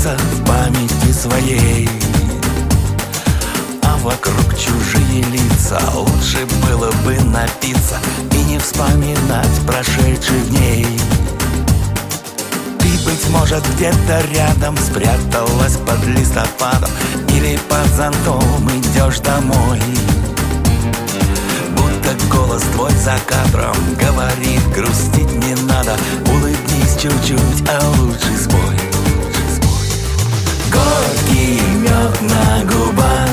раствориться в памяти своей. А вокруг чужие лица, лучше было бы напиться и не вспоминать прошедших дней. Ты, быть может, где-то рядом спряталась под листопадом или под зонтом идешь домой. Будто голос твой за кадром говорит: грустить не надо, улыбнись чуть-чуть, а лучше спой. Горький мед на губах,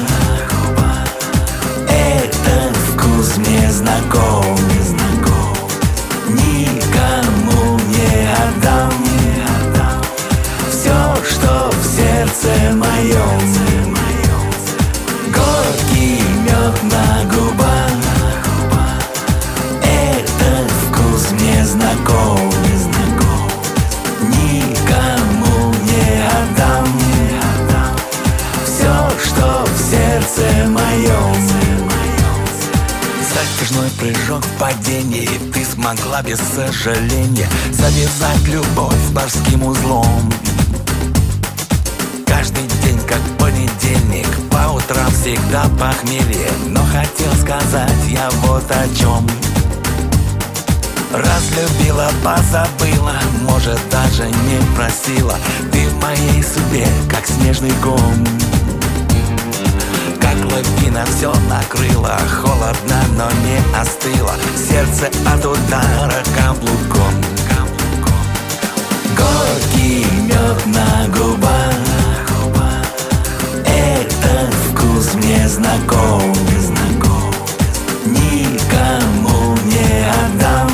этот вкус мне знаком. Никому не отдам все, что в сердце моем. Горький мед на губах, этот вкус мне знаком. Никому не отдам все, что в сердце моем. Затяжной прыжок в падении, ты смогла без сожаления завязать любовь с морским узлом. Каждый день как понедельник, по утрам всегда похмелье. Но хотел сказать я вот о чем. Разлюбила, позабыла, может даже не просила. Ты в моей судьбе как снежный ком. Как лавина все накрыла, холодно, но не остыло. Сердце от удара каблуком. Горький мед на губах, этот вкус мне знаком. Никому не отдам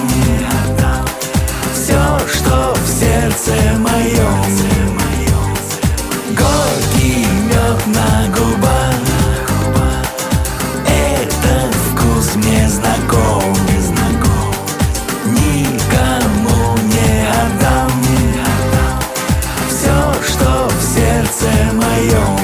все, что в сердце моем. Горький мед на губах, этот вкус мне знаком. Никому не отдам все, что в сердце моем.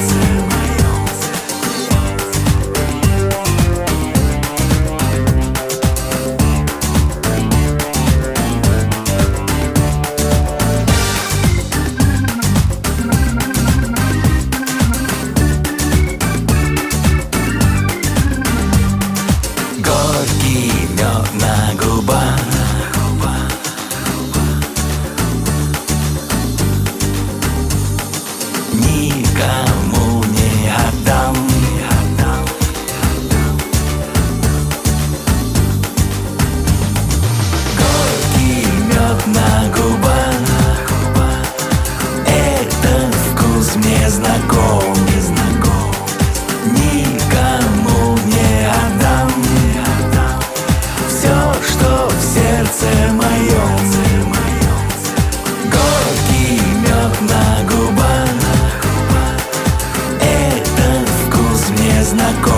Горький мед на губах, никому не отдам горький мед на губах, этот вкус мне знаком. Никому не отдам все, что в сердце моем. Горький мед на губах, этот вкус мне знаком.